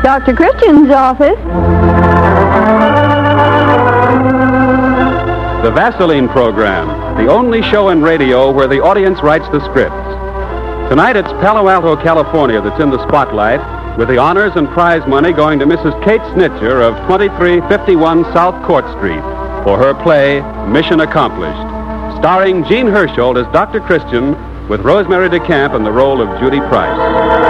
Dr. Christian's office. The Vaseline Program, the only show in radio where the audience writes the scripts. Tonight it's Palo Alto, California that's in the spotlight, with the honors and prize money going to Mrs. Kate Snitcher of 2351 South Court Street for her play, Mission Accomplished, starring Jean Hersholt as Dr. Christian with Rosemary DeCamp in the role of Judy Price.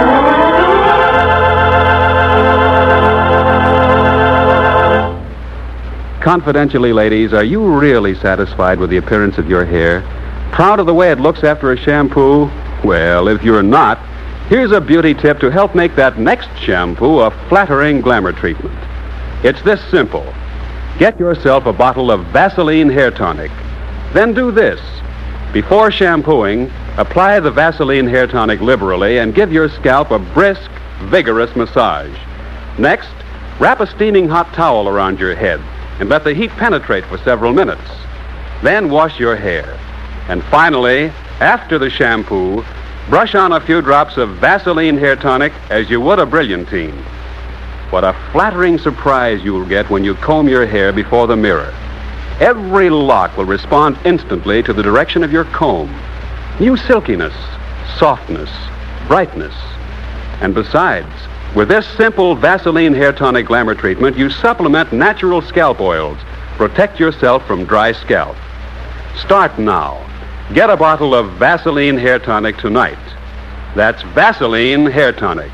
Confidentially, ladies, are you really satisfied with the appearance of your hair? Proud of the way it looks after a shampoo? Well, if you're not, here's a beauty tip to help make that next shampoo a flattering glamour treatment. It's this simple. Get yourself a bottle of Vaseline hair tonic. Then do this. Before shampooing, apply the Vaseline hair tonic liberally and give your scalp a brisk, vigorous massage. Next, wrap a steaming hot towel around your head and let the heat penetrate for several minutes. Then wash your hair. And finally, after the shampoo, brush on a few drops of Vaseline hair tonic as you would a Brilliantine. What a flattering surprise you'll get when you comb your hair before the mirror. Every lock will respond instantly to the direction of your comb. New silkiness, softness, brightness. And besides, with this simple Vaseline hair tonic glamour treatment, you supplement natural scalp oils. Protect yourself from dry scalp. Start now. Get a bottle of Vaseline hair tonic tonight. That's Vaseline hair tonic.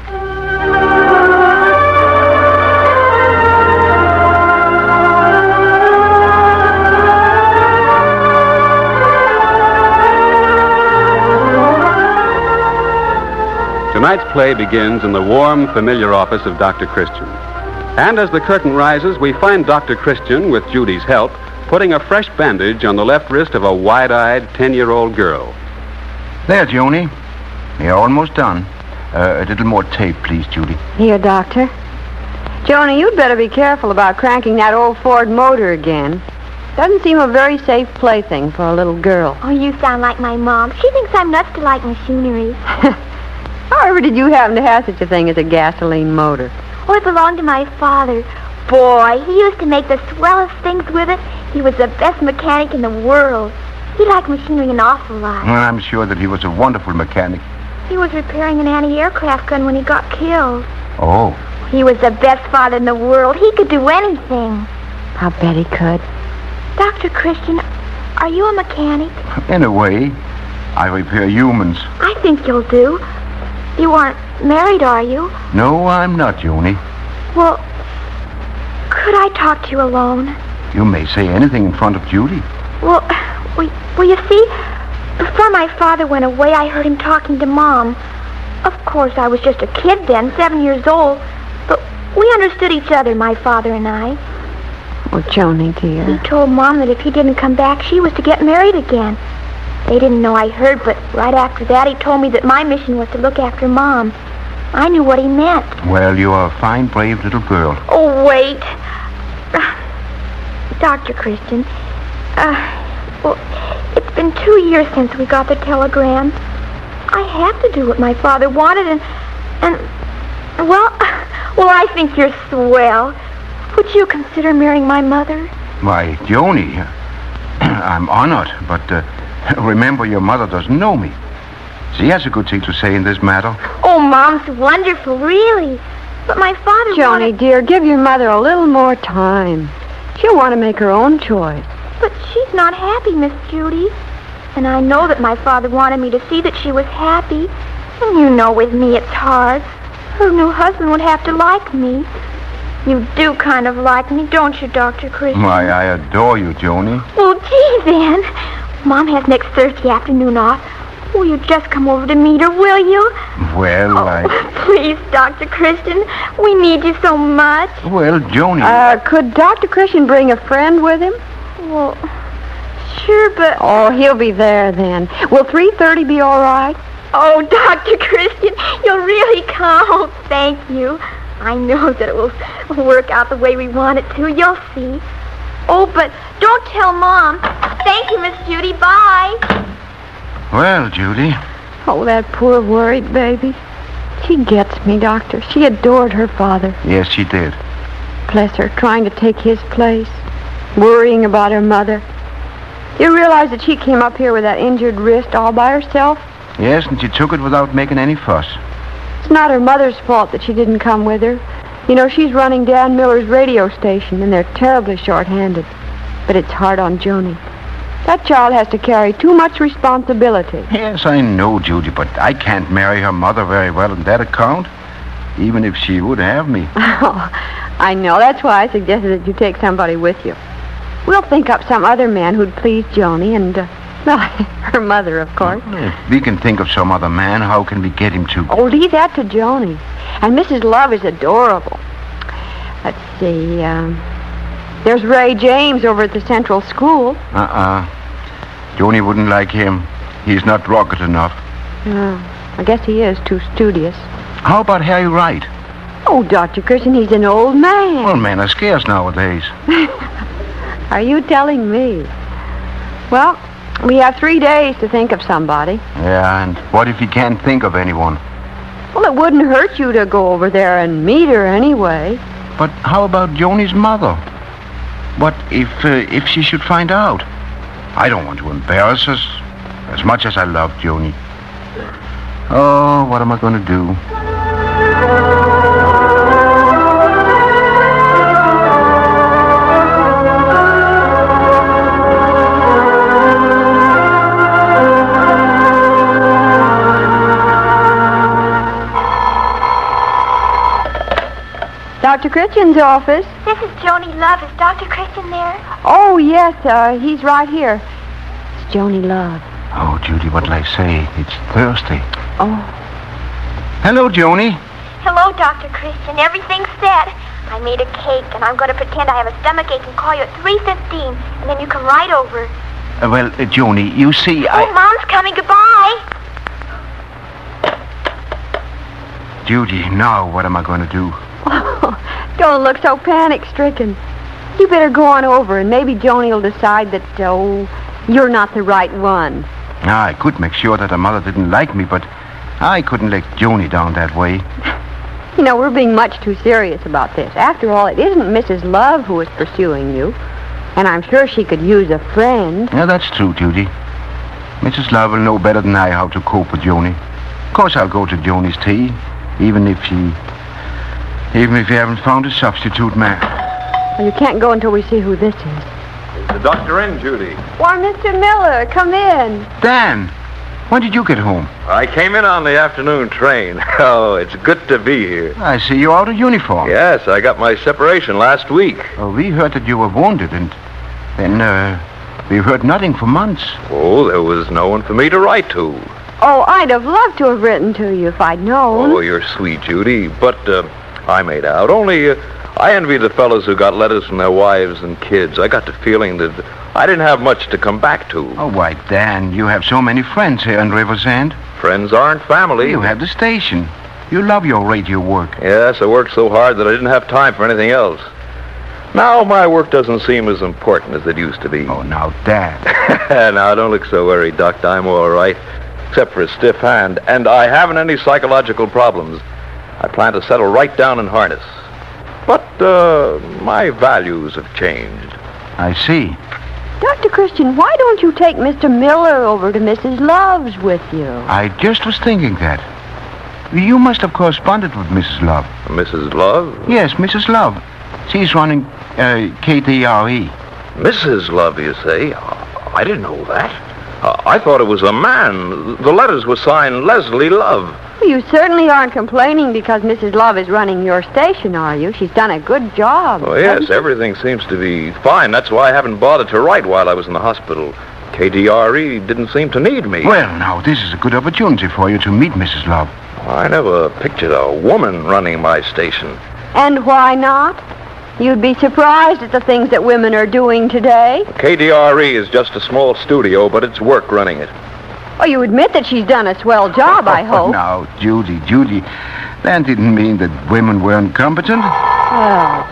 Tonight's play begins in the warm, familiar office of Dr. Christian. And as the curtain rises, we find Dr. Christian, with Judy's help, putting a fresh bandage on the left wrist of a wide-eyed 10-year-old girl. There, Joni. You're almost done. A little more tape, please, Judy. Here, Doctor. Joni, you'd better be careful about cranking that old Ford motor again. Doesn't seem a very safe plaything for a little girl. Oh, you sound like my mom. She thinks I'm nuts to like machinery. However did you happen to have such a thing as a gasoline motor? Oh, it belonged to my father. Boy, he used to make the swellest things with it. He was the best mechanic in the world. He liked machinery an awful lot. Well, I'm sure that he was a wonderful mechanic. He was repairing an anti-aircraft gun when he got killed. Oh. He was the best father in the world. He could do anything. I'll bet he could. Dr. Christian, are you a mechanic? In a way, I repair humans. I think you'll do. You aren't married, are you? No, I'm not, Joni. Well, could I talk to you alone? You may say anything in front of Judy. Well, you see, before my father went away, I heard him talking to Mom. Of course, I was just a kid then, 7 years old. But we understood each other, my father and I. Oh, Joni, dear. He told Mom that if he didn't come back, she was to get married again. They didn't know I heard, but right after that, he told me that my mission was to look after Mom. I knew what he meant. Well, you are a fine, brave little girl. Oh, wait. Dr. Christian, well, it's been 2 years since we got the telegram. I have to do what my father wanted, and well, I think you're swell. Would you consider marrying my mother? Why, Joni, I'm honored, but remember, your mother doesn't know me. She has a good thing to say in this matter. Oh, Mom's wonderful, really. But my father Joni, dear, give your mother a little more time. She'll want to make her own choice. But she's not happy, Miss Judy. And I know that my father wanted me to see that she was happy. And you know with me it's hard. Her new husband would have to like me. You do kind of like me, don't you, Dr. Christian? Why, I adore you, Joni. Well, gee, then. Mom has next Thursday afternoon off. Will you just come over to meet her, will you? Well, Please, Dr. Christian. We need you so much. Well, Joni... Could Dr. Christian bring a friend with him? Well, sure, but... Oh, he'll be there then. Will 3:30 be all right? Oh, Dr. Christian, you'll really come. Oh, thank you. I know that it will work out the way we want it to. You'll see. Oh, but don't tell Mom. Thank you, Miss Judy. Bye. Well, Judy. Oh, that poor worried baby. She gets me, Doctor. She adored her father. Yes, she did. Bless her, trying to take his place, worrying about her mother. Do you realize that she came up here with that injured wrist all by herself? Yes, and she took it without making any fuss. It's not her mother's fault that she didn't come with her. You know, she's running Dan Miller's radio station, and they're terribly short-handed. But it's hard on Joni. That child has to carry too much responsibility. Yes, I know, Judy, but I can't marry her mother very well on that account, even if she would have me. Oh, I know. That's why I suggested that you take somebody with you. We'll think up some other man who'd please Joni and, well, her mother, of course. If we can think of some other man, how can we get him to... Oh, leave that to Joni. And Mrs. Love is adorable. Let's see, there's Ray James over at the Central School. Joni wouldn't like him. He's not rocket enough. I guess he is too studious. How about Harry Wright? Oh, Dr. Christian, he's an old man. Well, men are scarce nowadays. Are you telling me? Well, we have 3 days to think of somebody. Yeah, and what if he can't think of anyone? Well, it wouldn't hurt you to go over there and meet her anyway. But how about Joni's mother? What if she should find out? I don't want to embarrass us, as much as I love Joni. Oh, what am I going to do? Dr. Christian's office. This is Joni Love. Is Dr. Christian there? Oh, yes, he's right here. It's Joni Love. Oh, Judy, what'll I say? It's Thursday. Oh. Hello, Joni. Hello, Dr. Christian. Everything's set. I made a cake, and I'm going to pretend I have a stomachache and call you at 3:15, and then you come right over. Joni, you see, Oh, Mom's coming. Goodbye. Judy, now what am I going to do? Oh, don't look so panic-stricken. You better go on over, and maybe Joni will decide that, you're not the right one. I could make sure that her mother didn't like me, but I couldn't let Joni down that way. You know, we're being much too serious about this. After all, it isn't Mrs. Love who is pursuing you. And I'm sure she could use a friend. Yeah, that's true, Judy. Mrs. Love will know better than I how to cope with Joni. Of course, I'll go to Joni's tea, even if you haven't found a substitute man. Well, you can't go until we see who this is. Is the doctor in, Judy? Why, Mr. Miller, come in. Dan, when did you get home? I came in on the afternoon train. Oh, it's good to be here. I see you're out of uniform. Yes, I got my separation last week. We heard that you were wounded, and then, we've heard nothing for months. Oh, there was no one for me to write to. Oh, I'd have loved to have written to you if I'd known. Oh, you're sweet, Judy. But, I made out. Only, I envy the fellows who got letters from their wives and kids. I got the feeling that I didn't have much to come back to. Oh, why, Dan, you have so many friends here in Riversend. Friends aren't family. You have the station. You love your radio work. Yes, I worked so hard that I didn't have time for anything else. Now my work doesn't seem as important as it used to be. Oh, now, Dan. Now, don't look so worried, Doc. I'm all right, except for a stiff hand. And I haven't any psychological problems. I plan to settle right down in harness. But, my values have changed. I see. Dr. Christian, why don't you take Mr. Miller over to Mrs. Love's with you? I just was thinking that. You must have corresponded with Mrs. Love. Mrs. Love? Yes, Mrs. Love. She's running KDRE. Mrs. Love, you say? I didn't know that. I thought it was a man. The letters were signed Leslie Love. Well, you certainly aren't complaining because Mrs. Love is running your station, are you? She's done a good job. Oh, yes, everything seems to be fine. That's why I haven't bothered to write while I was in the hospital. KDRE didn't seem to need me. Well, now, this is a good opportunity for you to meet Mrs. Love. I never pictured a woman running my station. And why not? You'd be surprised at the things that women are doing today. KDRE is just a small studio, but it's work running it. Oh, you admit that she's done a swell job, I hope. Now, Judy, that didn't mean that women weren't competent. Oh.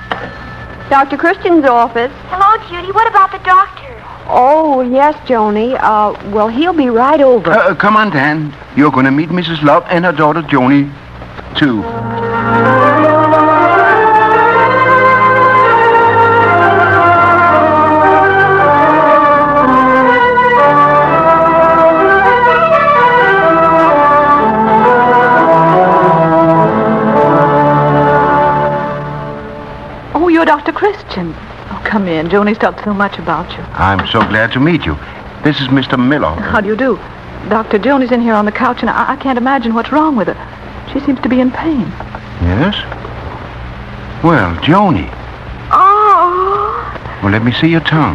Dr. Christian's office. Hello, Judy. What about the doctor? Oh, yes, Joni. Well, he'll be right over. Come on, Dan. You're going to meet Mrs. Love and her daughter, Joni. 2. Oh, you're Dr. Christian. Oh, come in. Joni's talked so much about you. I'm so glad to meet you. This is Mr. Miller. How do you do? Dr. Joni's in here on the couch, and I can't imagine what's wrong with her. She seems to be in pain. Yes? Well, Joni. Oh. Well, let me see your tongue.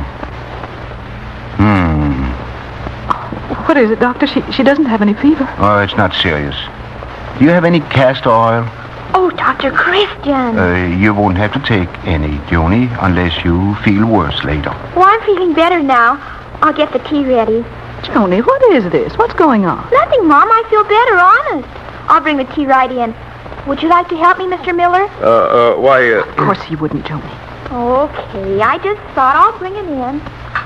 What is it, Doctor? She doesn't have any fever. Oh, it's not serious. Do you have any castor oil? Oh, Dr. Christian. You won't have to take any, Joni, unless you feel worse later. Well, I'm feeling better now. I'll get the tea ready. Joni, what is this? What's going on? Nothing, Mom. I feel better, honest. I'll bring the tea right in. Would you like to help me, Mr. Miller? Why, Of course he wouldn't, Joni. Okay, I just thought I'll bring it in.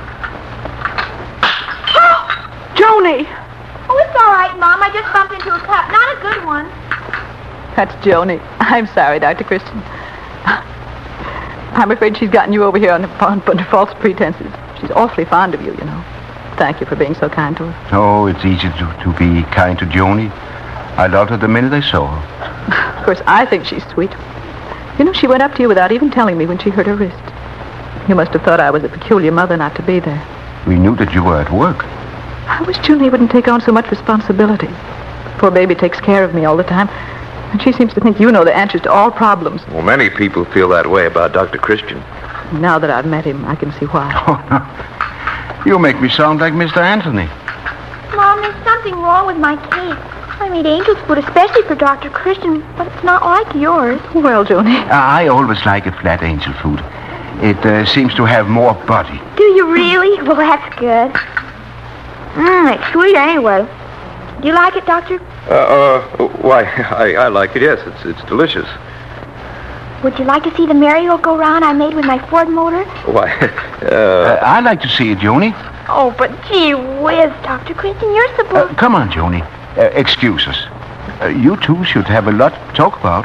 Joni! Oh, it's all right, Mom. I just bumped into a cup. Not a good one. That's Joni. I'm sorry, Dr. Christian. I'm afraid she's gotten you over here under false pretenses. She's awfully fond of you, you know. Thank you for being so kind to her. Oh, it's easy to be kind to Joni. I loved her the minute I saw her. Of course, I think she's sweet. You know, she went up to you without even telling me when she hurt her wrist. You must have thought I was a peculiar mother not to be there. We knew that you were at work. I wish Julie wouldn't take on so much responsibility. Poor baby takes care of me all the time. And she seems to think you know the answers to all problems. Well, many people feel that way about Dr. Christian. Now that I've met him, I can see why. Oh, no. You make me sound like Mr. Anthony. Mom, there's something wrong with my cake. I made angel's food especially for Dr. Christian, but it's not like yours. Well, Joni. I always like a flat angel food. It seems to have more body. Do you really? Well, that's good. It's sweet anyway. Do you like it, Doctor? Why, I like it, yes. It's delicious. Would you like to see the merry-go-round I made with my Ford motor? Why, I'd like to see it, Joni. Oh, but gee whiz, Dr. Christian, you're supposed... Come on, Joni. Excuse us. You two should have a lot to talk about.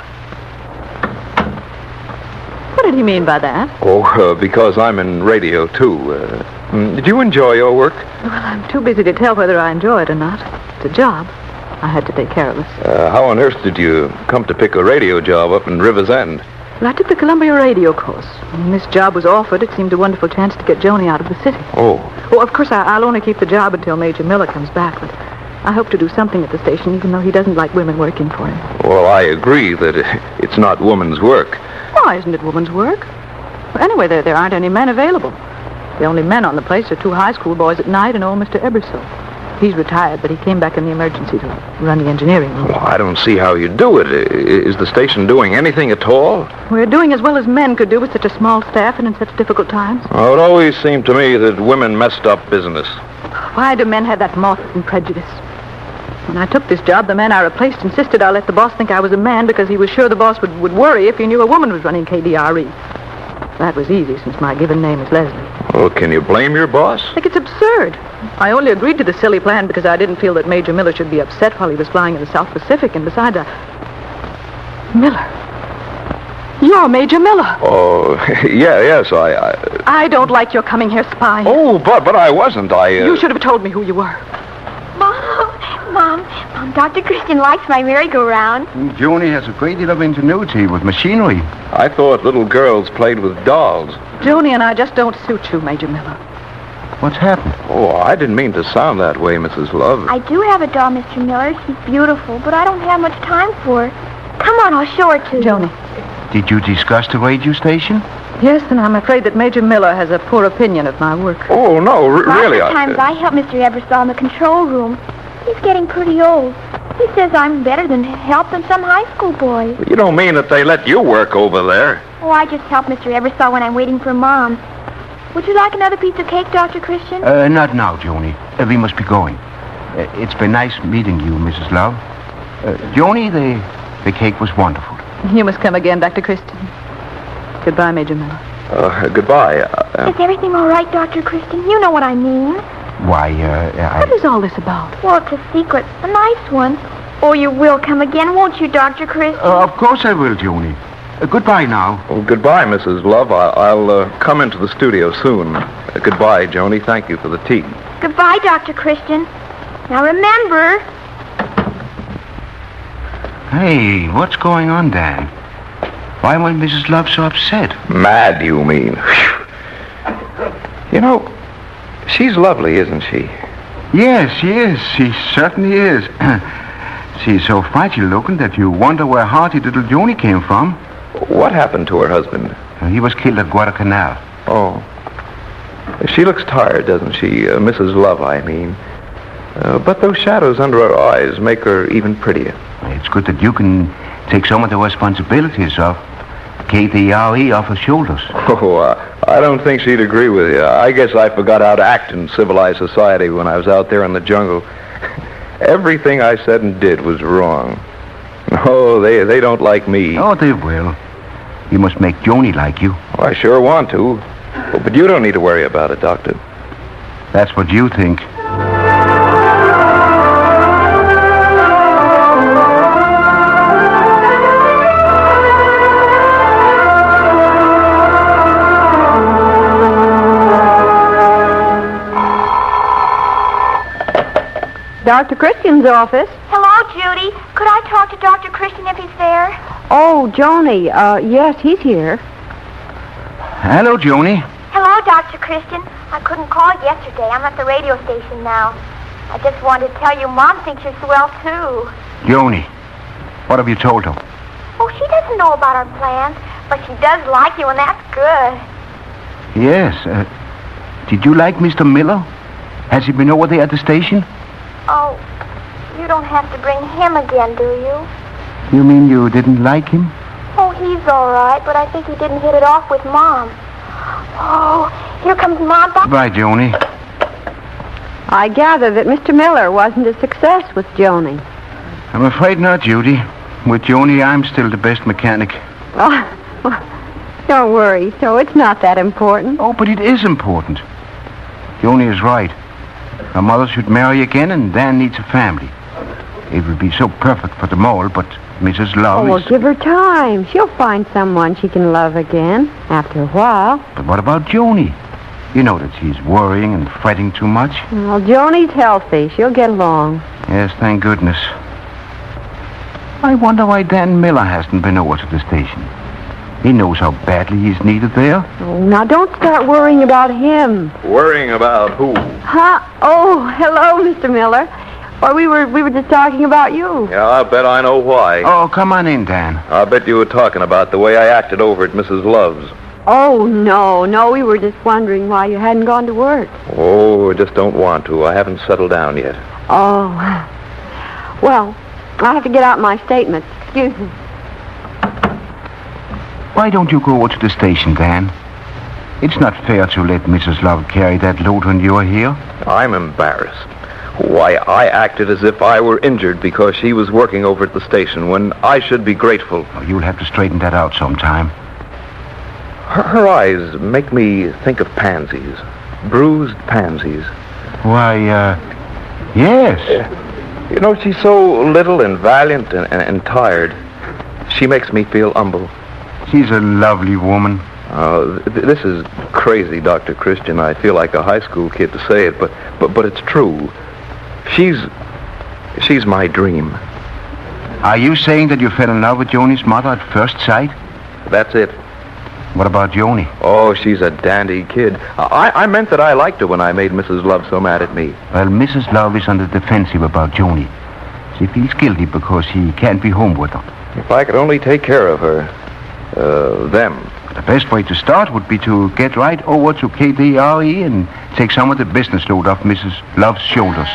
What did he mean by that? Because I'm in radio, too. Did you enjoy your work? Well, I'm too busy to tell whether I enjoy it or not. It's a job. I had to take care of us. How on earth did you come to pick a radio job up in River's End? Well, I took the Columbia radio course. When this job was offered, it seemed a wonderful chance to get Joni out of the city. Oh. Well, of course, I'll only keep the job until Major Miller comes back, but I hope to do something at the station, even though he doesn't like women working for him. Well, I agree that it's not woman's work. Why isn't it woman's work? Well, anyway, there aren't any men available. The only men on the place are 2 high school boys at night and old Mr. Ebersole. He's retired, but he came back in the emergency to run the engineering room. Well, I don't see how you do it. Is the station doing anything at all? We're doing as well as men could do with such a small staff and in such difficult times. Well, it always seemed to me that women messed up business. Why do men have that moth-eaten prejudice? When I took this job, the man I replaced insisted I let the boss think I was a man because he was sure the boss would worry if he knew a woman was running KDRE. That was easy, since my given name is Leslie. Well, can you blame your boss? I think it's absurd. I only agreed to the silly plan because I didn't feel that Major Miller should be upset while he was flying in the South Pacific, and besides, Miller. You're Major Miller. Oh, yes, I don't like your coming here spying. Oh, but I wasn't. You should have told me who you were. Mom, Dr. Christian likes my merry-go-round. Joni has a great deal of ingenuity with machinery. I thought little girls played with dolls. Joni and I just don't suit you, Major Miller. What's happened? Oh, I didn't mean to sound that way, Mrs. Love. I do have a doll, Mr. Miller. She's beautiful, but I don't have much time for her. Come on, I'll show her to you. Joni. Did you discuss the radio station? Yes, and I'm afraid that Major Miller has a poor opinion of my work. Oh, no, really. Lots of times I help Mr. Ebersole in the control room. He's getting pretty old. He says I'm better than help than some high school boys. You don't mean that they let you work over there? Oh, I just help Mr. Ebersole when I'm waiting for Mom. Would you like another piece of cake, Dr. Christian? Not now, Joni. We must be going. It's been nice meeting you, Mrs. Love. Joni, the cake was wonderful. You must come again, Dr. Christian. Goodbye, Major Miller. Goodbye. Is everything all right, Dr. Christian? You know what I mean. Why, What is all this about? Well, it's a secret. A nice one. Oh, you will come again, won't you, Dr. Christian? Of course I will, Joni. Goodbye now. Well, goodbye, Mrs. Love. I'll come into the studio soon. Goodbye, Joni. Thank you for the tea. Goodbye, Dr. Christian. Now remember... Hey, what's going on, Dan? Why was Mrs. Love so upset? Mad, you mean? You know, she's lovely, isn't she? Yes, she is. She certainly is. She's so fragile looking that you wonder where hearty little Joni came from. What happened to her husband? He was killed at Guadalcanal. Oh. She looks tired, doesn't she? Mrs. Love, I mean. But those shadows under her eyes make her even prettier. It's good that you can take some of the responsibilities of KDRE off her shoulders. Oh, I don't think she'd agree with you. I guess I forgot how to act in civilized society when I was out there in the jungle. Everything I said and did was wrong. Oh, they don't like me. Oh, they will. You must make Joni like you. I sure want to. But you don't need to worry about it, Doctor. That's what you think. Dr. Christian's office. Hello, Judy. Could I talk to Dr. Christian if he's there? Oh, Joni. Yes, he's here. Hello, Joni. Hello, Dr. Christian. I couldn't call yesterday. I'm at the radio station now. I just wanted to tell you Mom thinks you're swell, too. Joni, what have you told her? Oh, she doesn't know about our plans, but she does like you, and that's good. Yes. Did you like Mr. Miller? Has he been over there at the station? Oh, you don't have to bring him again, do you? You mean you didn't like him? Oh, he's all right, but I think he didn't hit it off with Mom. Oh, here comes Mom. Bye, Joni. I gather that Mr. Miller wasn't a success with Joni. I'm afraid not, Judy. With Joni, I'm still the best mechanic. Oh, well, don't worry. So it's not that important. Oh, but it is important. Joni is right. Her mother should marry again, and Dan needs a family. It would be so perfect for them all, but Mrs. Love well, give her time. She'll find someone she can love again after a while. But what about Joni? You know that she's worrying and fretting too much. Well, Joni's healthy. She'll get along. Yes, thank goodness. I wonder why Dan Miller hasn't been over to the station. He knows how badly he's needed there. Oh, now don't start worrying about him. Worrying about who? Huh? Oh, hello, Mr. Miller. Or we were just talking about you. Yeah, I'll bet I know why. Oh, come on in, Dan. I bet you were talking about the way I acted over at Mrs. Love's. Oh, no, we were just wondering why you hadn't gone to work. Oh, I just don't want to. I haven't settled down yet. Oh, well, I have to get out my statements. Excuse me. Why don't you go over to the station, Dan? It's not fair to let Mrs. Love carry that load when you're here. I'm embarrassed. Why, I acted as if I were injured because she was working over at the station when I should be grateful. Oh, you'll have to straighten that out sometime. Her eyes make me think of pansies. Bruised pansies. Why, yes. You know, she's so little and valiant and tired. She makes me feel humble. She's a lovely woman. This is crazy, Dr. Christian. I feel like a high school kid to say it, but it's true. She's my dream. Are you saying that you fell in love with Joni's mother at first sight? That's it. What about Joni? Oh, she's a dandy kid. I meant that I liked her when I made Mrs. Love so mad at me. Well, Mrs. Love is on the defensive about Joni. She feels guilty because she can't be home with her. If I could only take care of her. Them. The best way to start would be to get right over to KDRE and take some of the business load off Mrs. Love's shoulders.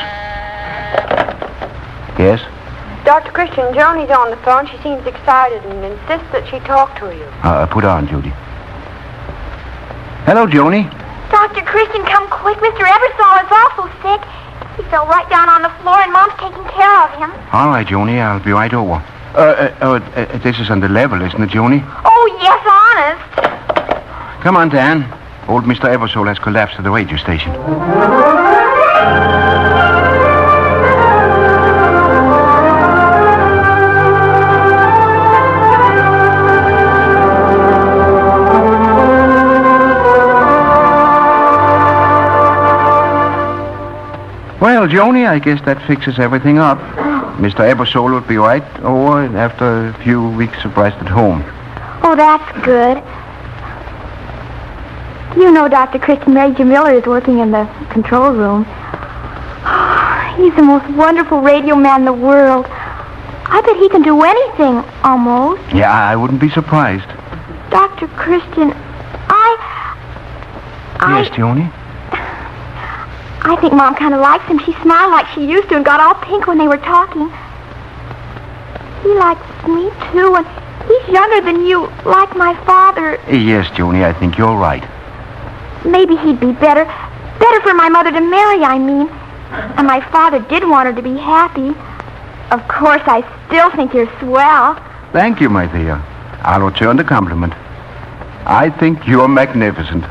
Yes? Dr. Christian, Joni's on the phone. She seems excited and insists that she talk to you. Put on, Judy. Hello, Joni. Dr. Christian, come quick. Mr. Ebersol is also sick. He fell right down on the floor, and Mom's taking care of him. All right, Joni. I'll be right over. This is on the level, isn't it, Joni? Oh, yes, honest. Come on, Dan. Old Mr. Eversole has collapsed at the radio station. Joni, I guess that fixes everything up. Mr. Ebersole will be right over after a few weeks of rest at home. Oh, that's good. You know Dr. Christian Major Miller is working in the control room. He's the most wonderful radio man in the world. I bet he can do anything, almost. Yeah, I wouldn't be surprised. Dr. Christian, Yes, Joni? I think Mom kind of likes him. She smiled like she used to and got all pink when they were talking. He likes me, too, and he's younger than you, like my father. Yes, Joni, I think you're right. Maybe he'd be better for my mother to marry, I mean. And my father did want her to be happy. Of course, I still think you're swell. Thank you, my dear. I'll return the compliment. I think you're magnificent.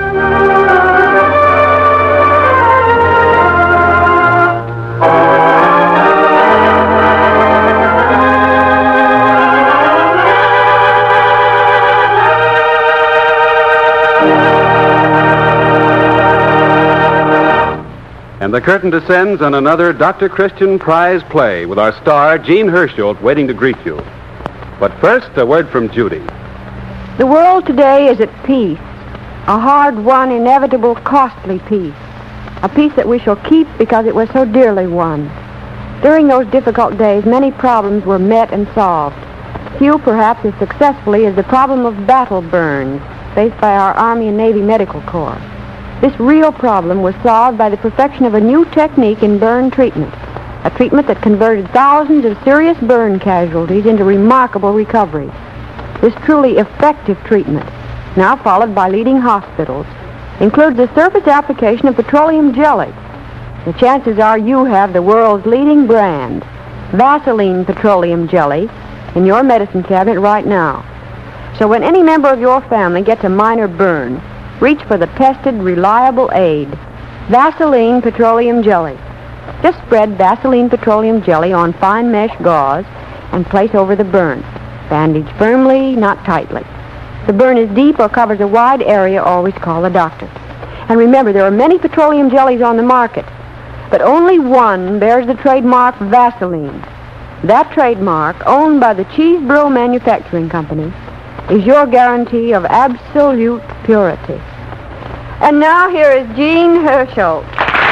And the curtain descends on another Dr. Christian Prize play with our star, Jean Hersholt, waiting to greet you. But first, a word from Judy. The world today is at peace, a hard-won, inevitable, costly peace, a peace that we shall keep because it was so dearly won. During those difficult days, many problems were met and solved. Few, perhaps, as successfully as the problem of battle burns faced by our Army and Navy Medical Corps. This real problem was solved by the perfection of a new technique in burn treatment, a treatment that converted thousands of serious burn casualties into remarkable recoveries. This truly effective treatment, now followed by leading hospitals, includes the surface application of petroleum jelly. The chances are you have the world's leading brand, Vaseline petroleum jelly, in your medicine cabinet right now. So when any member of your family gets a minor burn, reach for the tested, reliable aid, Vaseline petroleum jelly. Just spread Vaseline petroleum jelly on fine mesh gauze and place over the burn. Bandage firmly, not tightly. If the burn is deep or covers a wide area, always call the doctor. And remember, there are many petroleum jellies on the market, but only one bears the trademark Vaseline. That trademark, owned by the Cheeseboro Manufacturing Company, is your guarantee of absolute purity. And now here is Jean Hersholt.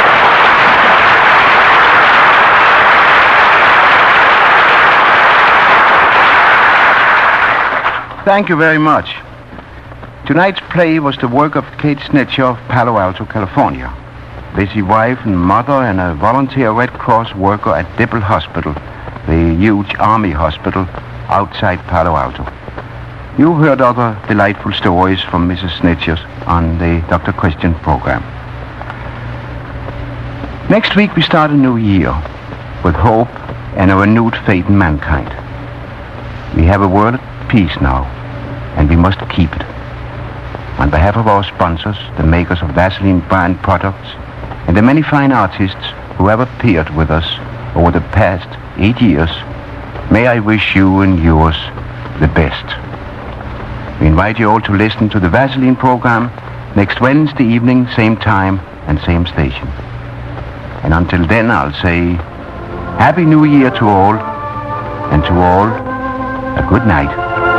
Thank you very much. Tonight's play was the work of Kate Snitcher of Palo Alto, California. Busy wife and mother and a volunteer Red Cross worker at Dibble Hospital, the huge Army hospital outside Palo Alto. You heard other delightful stories from Mrs. Snitcher's on the Dr. Christian program. Next week we start a new year with hope and a renewed faith in mankind. We have a world at peace now, and we must keep it. On behalf of our sponsors, the makers of Vaseline brand products, and the many fine artists who have appeared with us over the past 8 years, may I wish you and yours the best. We invite you all to listen to the Vaseline program next Wednesday evening, same time and same station. And until then, I'll say Happy New Year to all, and to all, a good night.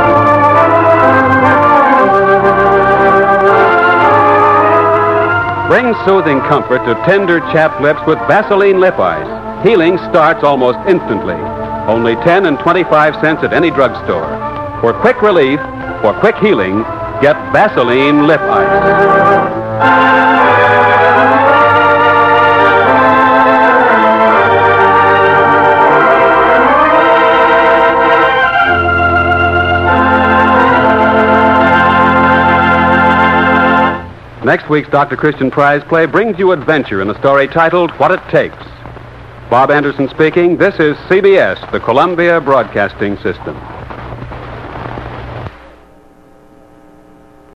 Bring soothing comfort to tender chapped lips with Vaseline Lip Ice. Healing starts almost instantly. Only 10 and 25 cents at any drugstore. For quick relief, for quick healing, get Vaseline Lip Ice. Next week's Dr. Christian Prize play brings you adventure in a story titled What It Takes. Bob Anderson speaking. This is CBS, the Columbia Broadcasting System.